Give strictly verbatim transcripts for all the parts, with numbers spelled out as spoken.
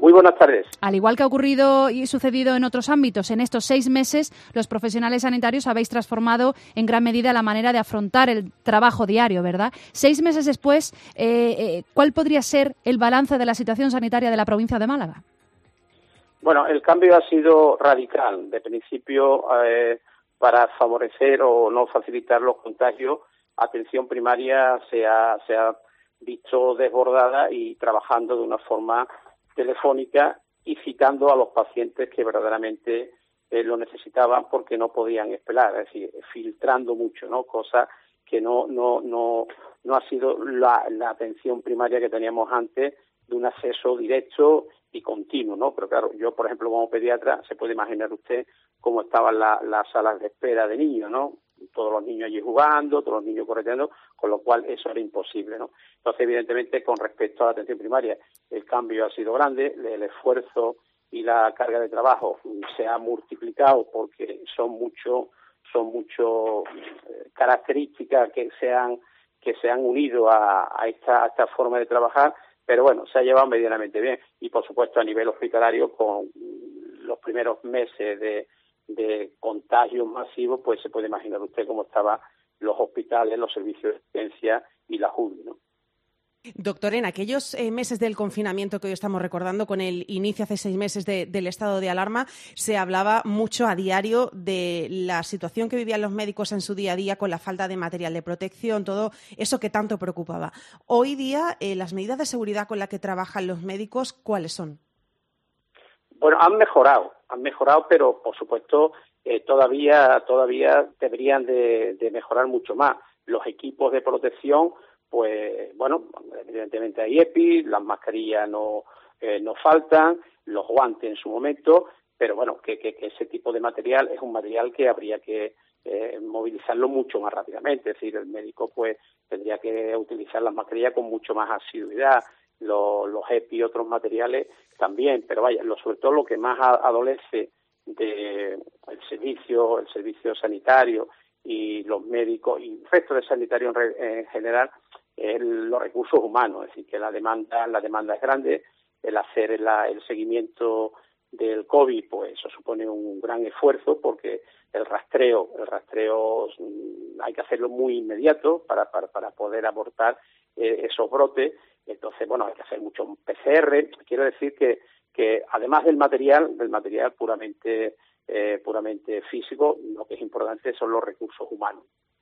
Muy buenas tardes. Al igual que ha ocurrido y sucedido en otros ámbitos, en estos seis meses los profesionales sanitarios habéis transformado en gran medida la manera de afrontar el trabajo diario, ¿verdad? Seis meses después, eh, eh, ¿cuál podría ser el balance de la situación sanitaria de la provincia de Málaga? Bueno, el cambio ha sido radical. De principio, eh, para favorecer o no facilitar los contagios, atención primaria se ha, se ha visto desbordada y trabajando de una forma telefónica y citando a los pacientes que verdaderamente eh, lo necesitaban porque no podían esperar, es decir, filtrando mucho, ¿no? Cosa que no no no no ha sido la, la atención primaria que teníamos antes, de un acceso directo y continuo, ¿no? Pero claro, yo, por ejemplo, como pediatra, se puede imaginar usted cómo estaban la, las salas de espera de niños, ¿no? Todos los niños allí jugando, todos los niños correteando, con lo cual eso era imposible, ¿no? Entonces, evidentemente, con respecto a la atención primaria, el cambio ha sido grande, el esfuerzo y la carga de trabajo se ha multiplicado porque son mucho, son mucho eh, características que se han que se han unido a, a esta a esta forma de trabajar, pero bueno, se ha llevado medianamente bien y, por supuesto, a nivel hospitalario, con los primeros meses de de contagios masivos, pues se puede imaginar usted cómo estaban los hospitales, los servicios de urgencia y la U B I, ¿no? Doctor, en aquellos eh, meses del confinamiento que hoy estamos recordando, con el inicio hace seis meses de, del estado de alarma, se hablaba mucho a diario de la situación que vivían los médicos en su día a día con la falta de material de protección, todo eso que tanto preocupaba. Hoy día, eh, las medidas de seguridad con las que trabajan los médicos, ¿cuáles son? Bueno, han mejorado, han mejorado, pero por supuesto eh, todavía todavía deberían de, de mejorar mucho más. Los equipos de protección, pues bueno, evidentemente hay EPI, las mascarillas no eh, no faltan, los guantes en su momento, pero bueno, que, que, que ese tipo de material es un material que habría que eh, movilizarlo mucho más rápidamente. Es decir, el médico pues tendría que utilizar las mascarillas con mucho más asiduidad. Los, los EPI y otros materiales también, pero vaya, lo, sobre todo lo que más adolece de el servicio, el servicio sanitario y los médicos y el resto de sanitarios en, en general es los recursos humanos, es decir, que la demanda, la demanda es grande, el hacer la, el seguimiento del COVID, pues eso supone un gran esfuerzo porque el rastreo, el rastreo hay que hacerlo muy inmediato para, para, para poder abortar eh, esos brotes. Entonces, bueno, hay que hacer mucho P C R. Quiero decir que, que además del material, del material puramente, eh, puramente físico, lo que es importante son los recursos humanos.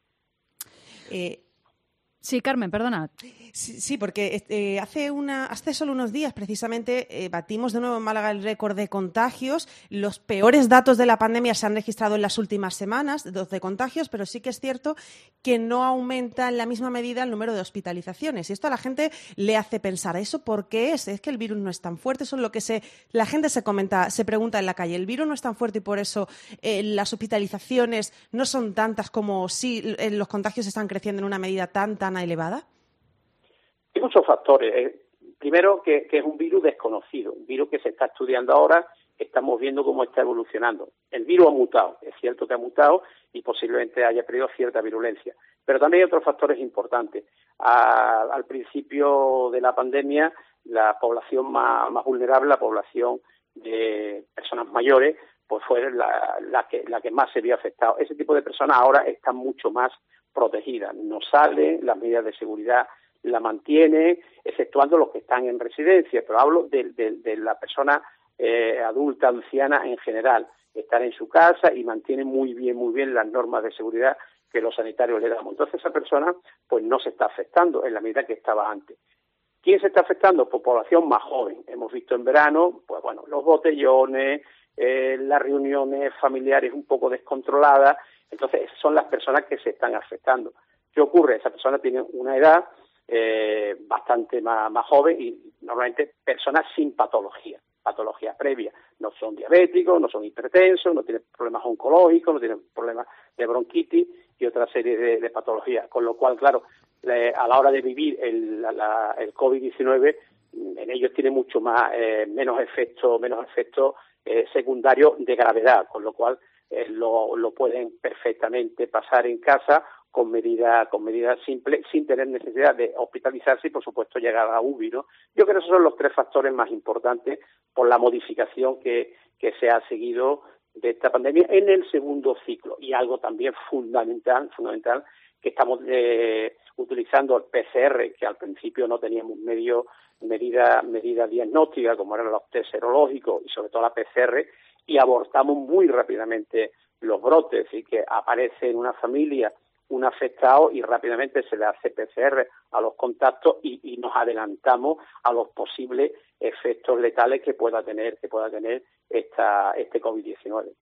Eh... Sí, Carmen, perdona. Sí, sí, porque eh, hace una, hace solo unos días precisamente eh, batimos de nuevo en Málaga el récord de contagios. Los peores datos de la pandemia se han registrado en las últimas semanas, de contagios, pero sí que es cierto que no aumenta en la misma medida el número de hospitalizaciones. Y esto a la gente le hace pensar, ¿eso por qué es? Es que el virus no es tan fuerte, eso es lo que se, la gente se comenta, se pregunta en la calle. ¿El virus no es tan fuerte y por eso eh, las hospitalizaciones no son tantas como si eh, los contagios están creciendo en una medida tan, tan elevada? Hay muchos factores. Primero, que, que es un virus desconocido, un virus que se está estudiando ahora, estamos viendo cómo está evolucionando. El virus ha mutado, es cierto que ha mutado y posiblemente haya perdido cierta virulencia, pero también hay otros factores importantes. A, al principio de la pandemia, la población más, más vulnerable, la población de personas mayores, pues fue la, la, que, la que más se vio afectada. Ese tipo de personas ahora están mucho más protegidas, no salen, las medidas de seguridad la mantienen, exceptuando los que están en residencia, pero hablo de, de, de la persona eh, adulta, anciana en general, estar en su casa y mantienen muy bien, muy bien las normas de seguridad que los sanitarios le damos. Entonces esa persona pues no se está afectando en la medida que estaba antes. ¿Quién se está afectando? Pues población más joven. Hemos visto en verano, pues bueno, los botellones, eh, las reuniones familiares un poco descontroladas. Entonces son las personas que se están afectando. ¿Qué ocurre? Esa persona tiene una edad eh, bastante más, más joven y normalmente personas sin patología, patología previa. No son diabéticos, no son hipertensos, no tienen problemas oncológicos, no tienen problemas de bronquitis y otra serie de, de patologías. Con lo cual, claro, le, a la hora de vivir el, la, el COVID diecinueve, en ellos tiene mucho más, eh, menos efectos, menos efectos eh, secundarios de gravedad, con lo cual eh, lo, lo pueden perfectamente pasar en casa con medidas con medidas simples, sin tener necesidad de hospitalizarse y, por supuesto, llegar a U B I, ¿no? Yo creo que esos son los tres factores más importantes por la modificación que, que se ha seguido de esta pandemia en el segundo ciclo. Y algo también fundamental, fundamental, que estamos eh, utilizando el P C R, que al principio no teníamos medio medida, medida diagnóstica, como eran los test serológicos y sobre todo la P C R, y abortamos muy rápidamente los brotes, y que aparece en una familia un afectado y rápidamente se le hace P C R a los contactos y, y nos adelantamos a los posibles efectos letales que pueda tener que pueda tener esta este COVID diecinueve.